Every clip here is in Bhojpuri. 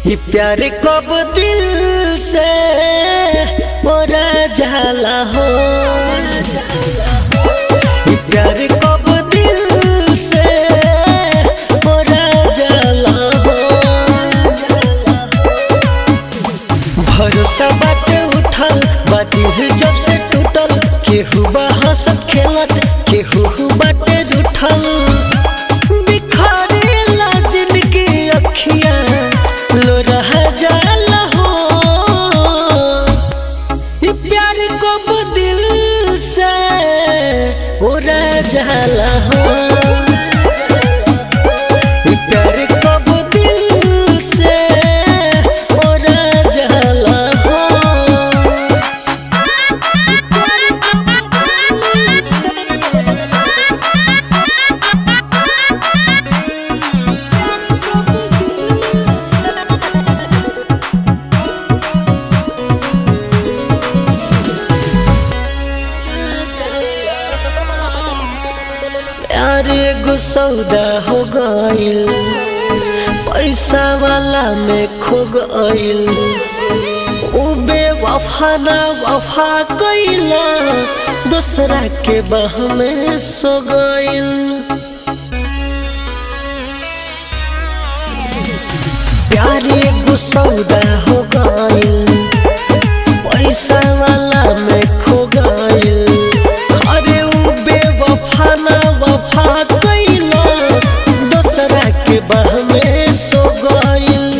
ये प्यार कब दिल से मोरा जाला हो, ये प्यार कब दिल से मोरा जाला हो। भरोसा बाटे उठल बादिल जब से टूटल, केहू बा हंसत खेलत केहू बाटे रूठल। बिखरेला जिनकी अखियां लो रहा जाला हो, ये प्यार कब दिल से उड़ा जाला हो, ये प्यार कब दिल से उड़ा जाला हो। प्यार एगो सौदा हो गइल, पैसा वाला में खो गइल। उ बेवफा ना वफा कइला, दूसरा के बाह में सो गइल। प्यार एगो सौदा हो गइल, पैसा वाला में खो गइल। अरे उ बेवफा ना वफा कइला, दूसरा के बाह में सो गइल।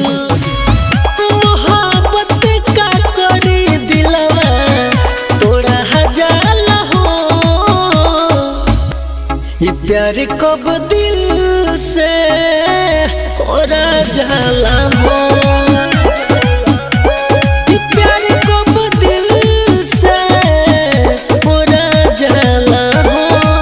मोहब्बत का करी दिलवा तोड़ा जाला हो, ये प्यार कब दिल से तोड़ा जाला हो, ये प्यार कब दिल से तोड़ा जाला हो।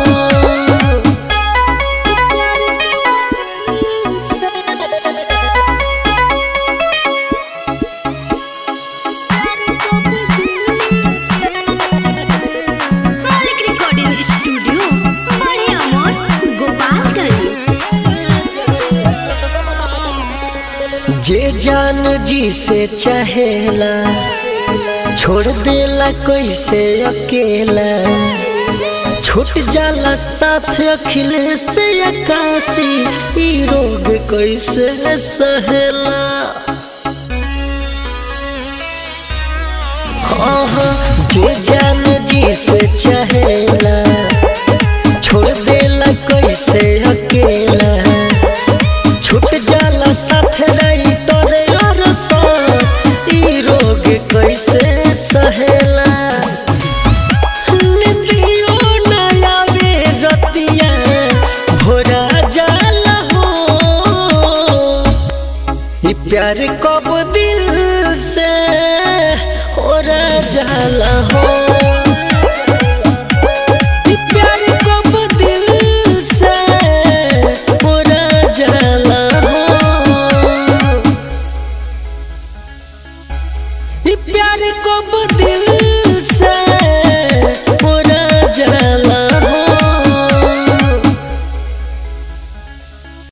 मालिक रिकॉर्डिंग स्टूडियो बड़े अमर गोपालगंज। जे जान जी से चाहेला छोड़ देला कैसे अकेला, छूट जाला साथ अखिलेश से आकाशी, ई रोग कैसे सहेला। जे जान जी से चाहेला छोड़ देला कैसे अकेला, छूट जाला साथ रही तोरे और साथ, ई रोग कैसे सहेला।